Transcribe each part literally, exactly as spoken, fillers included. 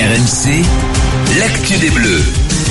R M C, l'actu des Bleus.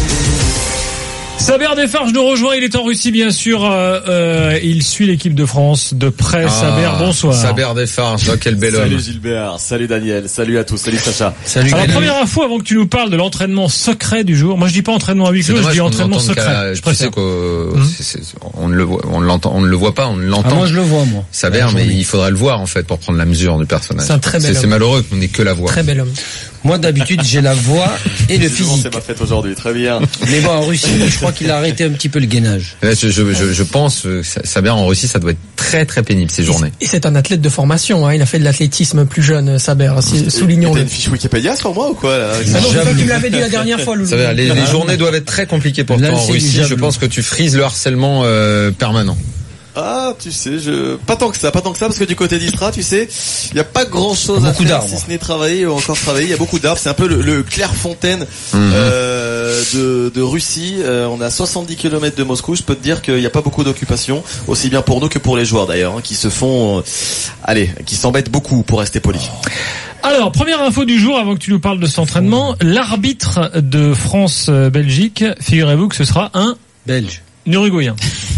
Saber Desfarges nous rejoint, il est en Russie bien sûr, euh, euh, il suit l'équipe de France de près. Ah, Saber, bonsoir. Saber Desfarges, oh, quel bel homme. Salut Gilbert, salut Daniel, salut à tous, salut Sacha. Salut. Alors, première info avant que tu nous parles de l'entraînement secret du jour. Moi je dis pas entraînement à huis clos, je dis entraînement secret. Je précise qu'on on ne le voit, on l'entend, on ne le voit pas, on ne l'entend. Ah, moi je le vois moi. Saber, mais il faudrait le voir en fait pour prendre la mesure du personnage. C'est un très bel homme. C'est malheureux qu'on n'ait que la voix. Très bel homme. Moi d'habitude j'ai la voix et le physique. C'est ma fête aujourd'hui, très bien. Mais bon en Russie je crois qu'il a arrêté un petit peu le gainage. Là, je, je, je, je pense que Saber en Russie ça doit être très très pénible ces journées. Et c'est un athlète de formation, hein. Il a fait de l'athlétisme plus jeune, Saber. Soulignons-le. T'as une fiche Wikipédia sur moi ou quoi là? Ah non, tu me l'avais dit la dernière fois, Loulou. Saber, les, les journées doivent être très compliquées pour toi en Russie. Je pense que tu frises le harcèlement euh, permanent. Ah, tu sais, je pas tant que ça, pas tant que ça, parce que du côté d'Istra, tu sais, il y a pas grand chose à faire si ce n'est travailler ou encore travailler. Il y a beaucoup d'arbres. C'est un peu le, le Clairefontaine mmh. euh, de, de Russie. Euh, on est à soixante-dix kilomètres de Moscou. Je peux te dire qu'il n'y a pas beaucoup d'occupation, aussi bien pour nous que pour les joueurs d'ailleurs, hein, qui se font, euh, allez, qui s'embêtent beaucoup pour rester polis. Alors, première info du jour avant que tu nous parles de cet entraînement. L'arbitre de France-Belgique, figurez-vous que ce sera un Belge. Un Uruguayen.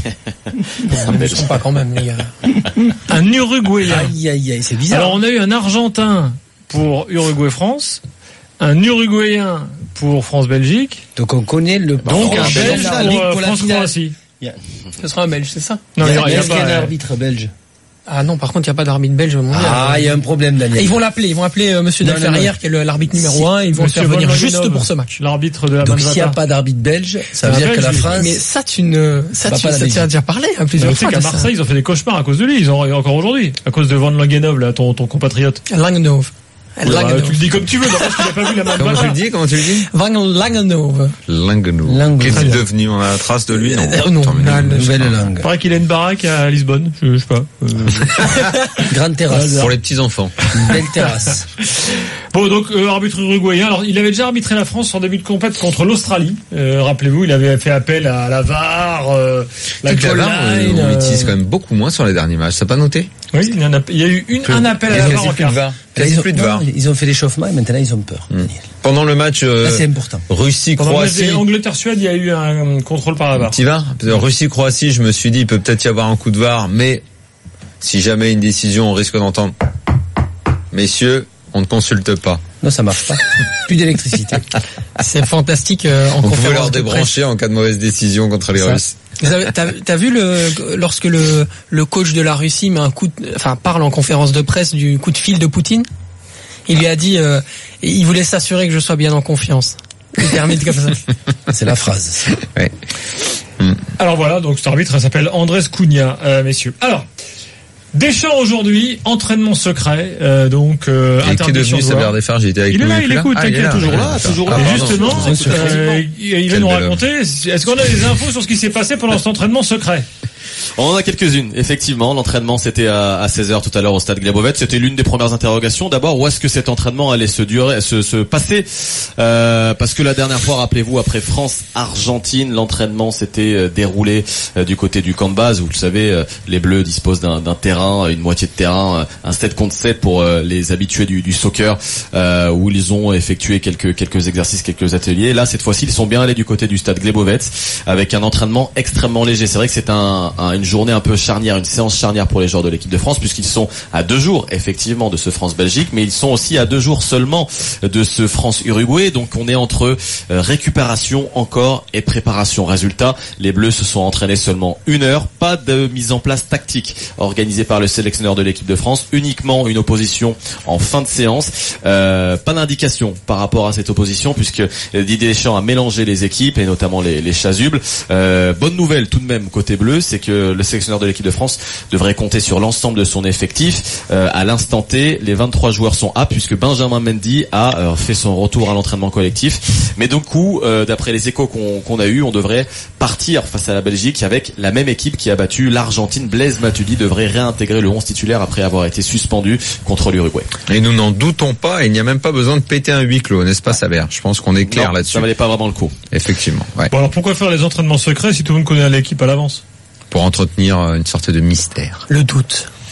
Non, ne sont pas quand même, les gars. Un Uruguayen. Aïe, aïe, aïe, c'est bizarre. Alors, on a eu un Argentin pour Uruguay-France, un Uruguayen pour France-Belgique. Donc, on connaît le Donc, un Belge pour, pour France-Croatie. Yeah. Ce sera un Belge, c'est ça? Non, il y a, il y a, il y a pas un arbitre belge. Ah non, par contre, il n'y a pas d'arbitre belge au mondial. Ah, il y a un problème, Daniel. Et ils vont l'appeler, ils vont appeler euh, Monsieur Delferrière, qui est le, l'arbitre numéro si, un, ils vont le faire venir juste pour ce match. L'arbitre de la Donc s'il n'y a pas d'arbitre belge, ça veut dire que la France... Mais ça, tu ne, ça, tu, ça, tu as déjà parlé, hein, plusieurs fois. Tu sais qu'à Marseille, ils ont fait des cauchemars à cause de lui, ils ont, encore aujourd'hui, à cause de Van Langenov, là, ton, ton compatriote. Langenov. Ouais, bah, tu le dis comme tu veux, parce qu'il n'a pas vu la main de Comment tu le dis, comment tu le dis? Van Langenov. Langenov. Qu'est-ce devenu? On a la trace de lui? Non, euh, non, la nouvelle langue. Il paraît qu'il a une baraque à Lisbonne, je, je sais pas. Euh... Grande terrasse. Pour les petits enfants. Belle terrasse. Bon, donc, euh, arbitre uruguayen. Alors, il avait déjà arbitré la France en début de compète contre l'Australie. Euh, rappelez-vous, il avait fait appel à la V A R, euh, la goal line. On l'utilise quand même beaucoup moins sur les derniers matchs. T'as pas noté? Oui, il y, en a, il y a eu une, un appel à la V A R en quart. Quasi plus de V A R. Ils ont fait l'échauffement et maintenant ils ont peur. Mmh. Pendant le match euh, là, c'est important. Russie-Croatie, Angleterre-Suède, il y a eu un contrôle par la V A R. Tu vas Russie-Croatie, je me suis dit, il peut peut-être y avoir un coup de V A R, mais si jamais une décision, on risque d'entendre, messieurs, on ne consulte pas. Non, ça marche pas. Plus d'électricité. C'est fantastique. Euh, en on pouvait leur débrancher en cas de mauvaise décision contre les ça. Russes. T'as, t'as vu le lorsque le le coach de la Russie met un coup, de, enfin parle en conférence de presse du coup de fil de Poutine. Il lui a dit, euh, il voulait s'assurer que je sois bien en confiance. Il termine comme ça. C'est la phrase. Ouais. Alors voilà, donc cet arbitre elle s'appelle Andrés Cunha, euh, messieurs. Alors. Deschamps aujourd'hui, entraînement secret, euh, donc euh, il est devenu Saber Desfarges, il était avec il nous. Il est là, il écoute, ah, il est toujours là, toujours là. Et justement, euh, il va nous raconter. Est-ce qu'on a des infos sur ce qui s'est passé pendant cet entraînement secret? On en a quelques-unes, effectivement. L'entraînement, c'était à seize heures tout à l'heure au stade Glebovec. C'était l'une des premières interrogations. D'abord, où est-ce que cet entraînement allait se durer, se, se passer euh, parce que la dernière fois, rappelez-vous, après France-Argentine, l'entraînement s'était déroulé euh, du côté du camp de base. Vous le savez, euh, les Bleus disposent d'un, d'un terrain, une moitié de terrain, un sept contre sept pour euh, les habitués du, du soccer, euh, où ils ont effectué quelques quelques exercices, quelques ateliers. Là, cette fois-ci, ils sont bien allés du côté du stade Glebovec avec un entraînement extrêmement léger. C'est vrai que c'est un, un une journée un peu charnière, une séance charnière pour les joueurs de l'équipe de France, puisqu'ils sont à deux jours effectivement de ce France-Belgique, mais ils sont aussi à deux jours seulement de ce France-Uruguay. Donc on est entre euh, récupération encore et préparation. Résultat, les Bleus se sont entraînés seulement une heure, pas de mise en place tactique organisée par le sélectionneur de l'équipe de France, uniquement une opposition en fin de séance. Euh, pas d'indication par rapport à cette opposition, puisque Didier Deschamps a mélangé les équipes et notamment les, les chasubles. Euh, bonne nouvelle tout de même côté bleu, c'est que le sélectionneur de l'équipe de France devrait compter sur l'ensemble de son effectif. Euh, à l'instant T, les vingt-trois joueurs sont A, puisque Benjamin Mendy a euh, fait son retour à l'entraînement collectif. Mais du coup, euh, d'après les échos qu'on, qu'on a eu, on devrait partir face à la Belgique avec la même équipe qui a battu l'Argentine. Blaise Matuidi devrait réintégrer le onze titulaire après avoir été suspendu contre l'Uruguay. Et nous n'en doutons pas, il n'y a même pas besoin de péter un huis clos, n'est-ce pas Saber? Je pense qu'on est clair non, là-dessus. Ça valait pas vraiment le coup. Effectivement. Ouais. Bon alors pourquoi faire les entraînements secrets si tout le monde connaît l'équipe à l'avance? Pour entretenir une sorte de mystère. Le doute.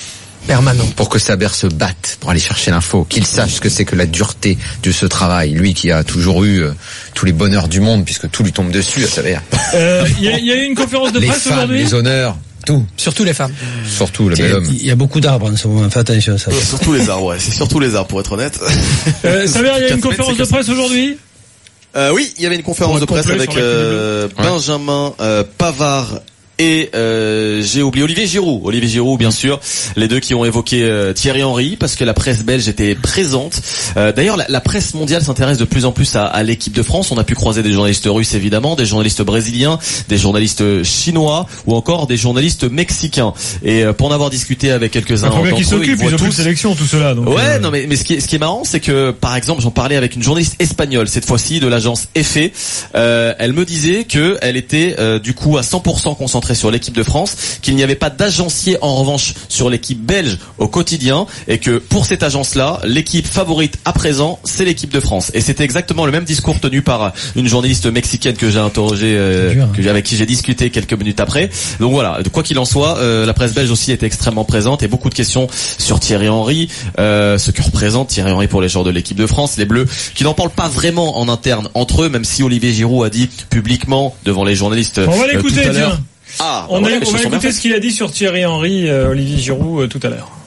permanent. Pour que Saber se batte pour aller chercher l'info, qu'il sache ce que c'est que la dureté de ce travail. Lui qui a toujours eu euh, tous les bonheurs du monde, puisque tout lui tombe dessus à Saber. Il euh, y, a, y a eu une conférence de les presse femmes, aujourd'hui. Les honneurs, tout. Surtout les femmes. Surtout le bel homme. Il y a beaucoup d'arbres en ce moment, fais attention à ça. Surtout les arbres, ouais. C'est surtout les arbres, pour être honnête. Euh, Saber, il y a une conférence de presse aujourd'hui. Euh, oui, il y avait une conférence de presse avec euh, Benjamin euh, Pavard et euh, j'ai oublié Olivier Giroud. Olivier Giroud, bien sûr, les deux qui ont évoqué euh, Thierry Henry parce que la presse belge était présente. Euh, d'ailleurs, la, la presse mondiale s'intéresse de plus en plus à, à l'équipe de France. On a pu croiser des journalistes russes, évidemment, des journalistes brésiliens, des journalistes chinois ou encore des journalistes mexicains. Et euh, pour en avoir discuté avec quelques-uns d'entre eux, qui s'occupent, ils ont plus de sélection, tout cela. Donc ouais, euh... non, mais, mais ce qui est, ce qui est marrant, c'est que par exemple, j'en parlais avec une journaliste espagnole cette fois-ci de l'agence F E. Euh, elle me disait que elle était euh, du coup à cent pour cent concentrée sur l'équipe de France, qu'il n'y avait pas d'agencier en revanche sur l'équipe belge au quotidien et que pour cette agence-là, l'équipe favorite à présent, c'est l'équipe de France. Et c'était exactement le même discours tenu par une journaliste mexicaine que j'ai interrogée, euh, dur, hein. que, avec qui j'ai discuté quelques minutes après. Donc voilà, quoi qu'il en soit, euh, la presse belge aussi était extrêmement présente et beaucoup de questions sur Thierry Henry, euh, ce que représente Thierry Henry pour les joueurs de l'équipe de France, les Bleus, qui n'en parlent pas vraiment en interne entre eux, même si Olivier Giroud a dit publiquement devant les journalistes. On va l'écouter, euh, tiens. Ah, on, bah ouais, a, on va écouter ce qu'il a dit sur Thierry Henry, euh, Olivier Giroud, euh, tout à l'heure.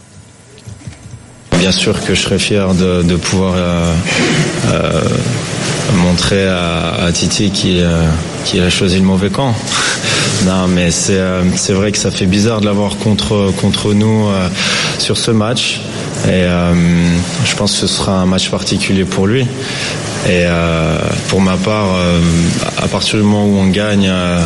Bien sûr que je serais fier de, de pouvoir euh, euh, montrer à, à Titi qu'il euh, qu'il a choisi le mauvais camp. Non, mais c'est euh, c'est vrai que ça fait bizarre de l'avoir contre contre nous euh, sur ce match. Et euh, je pense que ce sera un match particulier pour lui. Et euh, pour ma part, euh, à partir du moment où on gagne. Euh,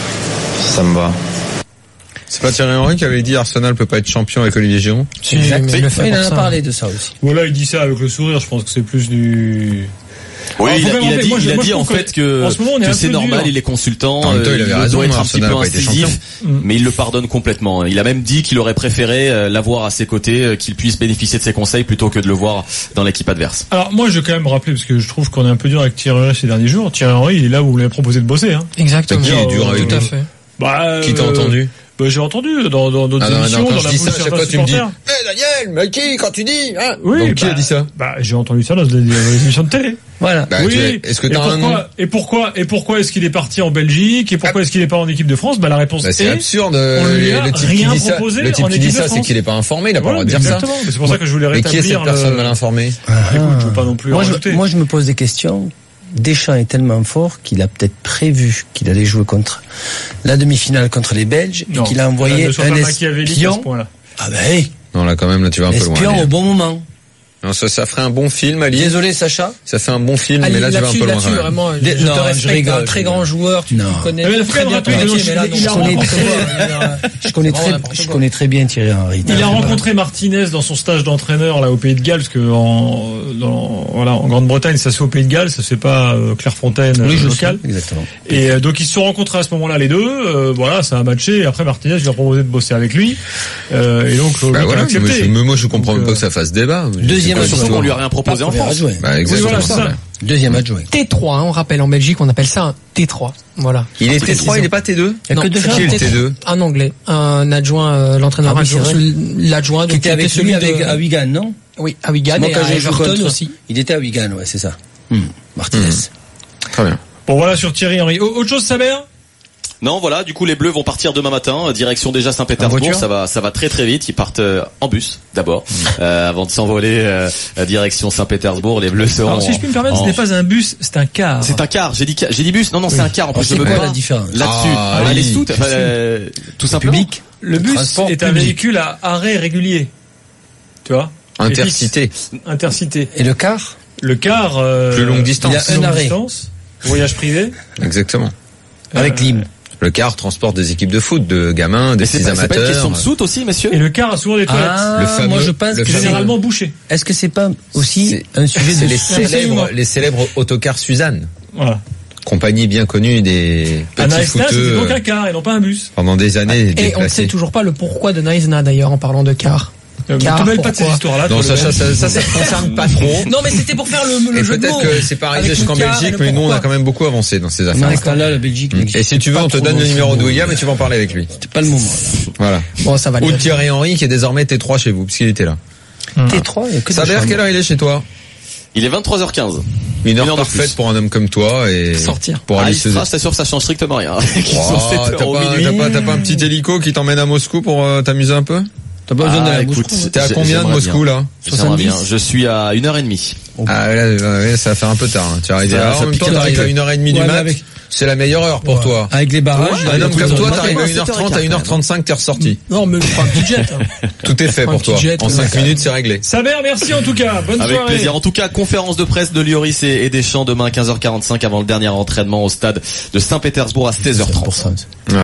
Ça me va. C'est pas Thierry Henry qui avait dit Arsenal peut pas être champion avec Olivier Giroud? Si, mais le fait, il en a parlé de ça aussi. Voilà, il dit ça avec le sourire, je pense que c'est plus du... Oui, alors, il, a, il a dit, moi, il a dit en fait que, en ce moment, que c'est normal, dur. Il est consultant, en même temps, il avait il raison, doit être un Arsenal petit peu incisif, mais il le pardonne complètement. Il a même dit qu'il aurait préféré l'avoir à ses côtés, qu'il puisse bénéficier de ses conseils plutôt que de le voir dans l'équipe adverse. Alors moi, je vais quand même rappeler, parce que je trouve qu'on est un peu dur avec Thierry Henry ces derniers jours. Thierry Henry, il est là où vous l'avez proposé de bosser. Hein. Exactement. Qui est dur avec tout à fait. Bah, qui t'a euh, entendu? Bah, j'ai entendu dans dans d'autres ah émissions, non, dans la boule sur toi, tu me dis, hé hey, Daniel, mais qui quand tu dis hein? Oui, donc bah, qui a dit ça? Bah, j'ai entendu ça dans des, des émissions de télé. Voilà. Bah, oui. Es, est-ce que t'as un nom? Et pourquoi et pourquoi est-ce qu'il est parti en Belgique et pourquoi ah. est-ce qu'il est pas en équipe de France? Bah la réponse bah, c'est est absurde. On lui a le type rien qui dit proposé ça, le type en qui équipe dit de ça, France. c'est qu'il est pas informé, il a pas le droit de dire ça. Exactement. C'est pour ça que je voulais rétablir. Mais qui est cette personne mal informée? Écoute, je veux pas non plus moi, rajouter. Je, moi, je me pose des questions. Deschamps est tellement fort qu'il a peut-être prévu qu'il allait jouer contre la demi-finale contre les Belges non, et qu'il a envoyé un espion. Ah ben oui. Non là quand même là tu vas un peu loin. Espion au bon moment. Non, ça, ça ferait un bon film, Ali. Désolé, Sacha. Ça fait un bon film, Ali, mais là, tu vas un peu loin. Là-dessus, vraiment, je, je non, te respecte, je rigole, un très grand joueur, tu non. connais mais très bien ton métier, mais là, non, je connais très, je connais très, je connais très bien Thierry Henry. Il a rencontré Martinez dans son stage d'entraîneur, là, au Pays de Galles, parce que en, dans, voilà, en Grande-Bretagne, ça se fait au Pays de Galles, ça se fait pas, euh, Clairefontaine, oui, euh, local. Sais, exactement. Et, euh, donc, ils se sont rencontrés à ce moment-là, les deux, euh, voilà, ça a matché, et après, Martinez lui a proposé de bosser avec lui, euh, et donc, bah voilà, accepté. Moi, moi, je comprends même pas que ça fasse débat. Deuxième on lui a rien proposé en France. Bah, exactement. Oui, voilà, ça. Deuxième adjoint. T trois, hein, on rappelle en Belgique, on appelle ça un T trois. Voilà. Il est T trois, il n'est pas T deux. Il y a que deux Qui est le T deux? Un anglais, un adjoint, euh, l'entraîneur ah, adjoint, l'adjoint qui était avec celui avec à Wigan, non? Oui, à Wigan et à Everton aussi. Il était à Wigan, ouais, c'est ça. Mmh. Martinez. Mmh. Très bien. Bon voilà sur Thierry Henry. Autre chose, Saber? Non, voilà, du coup les Bleus vont partir demain matin, direction déjà Saint-Pétersbourg, ça va ça va très très vite, ils partent euh, en bus d'abord mmh. euh, avant de s'envoler euh, direction Saint-Pétersbourg, les Bleus seront. Alors si je puis me permettre, en... ce n'est pas un bus, c'est un car. C'est un car, j'ai dit j'ai dit bus. Non non, oui. C'est un car en plus. C'est quoi la différence là-dessus? Ah, ah, oui. les sous, euh, tout simplement. Public. Le bus Transport est un public. Véhicule à arrêt régulier. Tu vois? Intercité. Intercité. Et le car? Le car euh, plus longue distance. Il y a un arrêt. Distance, voyage privé. Exactement. Euh, Avec Lim. Le car transporte des équipes de foot, de gamins, des petits amateurs. C'est pas une question de soute aussi, messieurs? Et le car a souvent des toilettes. Ah, le fameux, moi je pense que c'est généralement bouché. Est-ce que c'est pas aussi un sujet c'est de les célèbres, les célèbres autocars Suzanne. Voilà. Compagnie bien connue des petits Anaïsna, footeux. c'est donc un car et non pas un bus. Pendant des années. Et on ne sait toujours pas le pourquoi de Naïsna d'ailleurs en parlant de car. Ne te mêle pas de ces histoires-là. Non, Sacha, ça, ça, ça te concerne pas trop. Non, mais c'était pour faire le, le et jeu de mots. Peut-être que c'est pas arrivé jusqu'en Belgique, mais nous, on a quand même beaucoup avancé dans ces affaires. Non, là, la Belgique. Et si tu veux, on te donne le numéro de William et tu vas en parler avec lui. C'était pas le moment, là. Voilà. Bon, ça va. Ou Thierry Henry, qui est désormais T trois chez vous, puisqu'il était là. T trois, il y a que Ça veut dire quelle heure il est chez toi? Il est vingt-trois heures quinze. Une heure parfaite pour un homme comme toi et sortir. Pour aller ah, se c'est sûr que ça change strictement rien. Oh, t'as pas, t'as pas, t'as pas un petit hélico qui t'emmène à Moscou pour euh, t'amuser un peu? T'as pas besoin ah, d'aller à écoute, Moscou. T'es à combien de Moscou, bien. là? soixante-dix. Je suis à une heure et demie. Ah, ouais, ouais, ça va faire un peu tard, hein. Tu arrives à, en même temps, t'arrives à une heure et demie du ouais, mat. Avec... C'est la meilleure heure pour ouais. toi. Avec les barrages. Ouais, un homme comme toi, t'arrives à une heure trente, à une heure trente-cinq, t'es ressorti. Non, mais je prends un petit jet. Hein. Tout est fait pour toi. Jet, en cinq minutes, c'est réglé. Saber, merci en tout cas. Bonne Avec soirée. plaisir. En tout cas, conférence de presse de Lloris et Deschamps demain quinze heures quarante-cinq avant le dernier entraînement au stade de Saint-Pétersbourg à seize heures trente.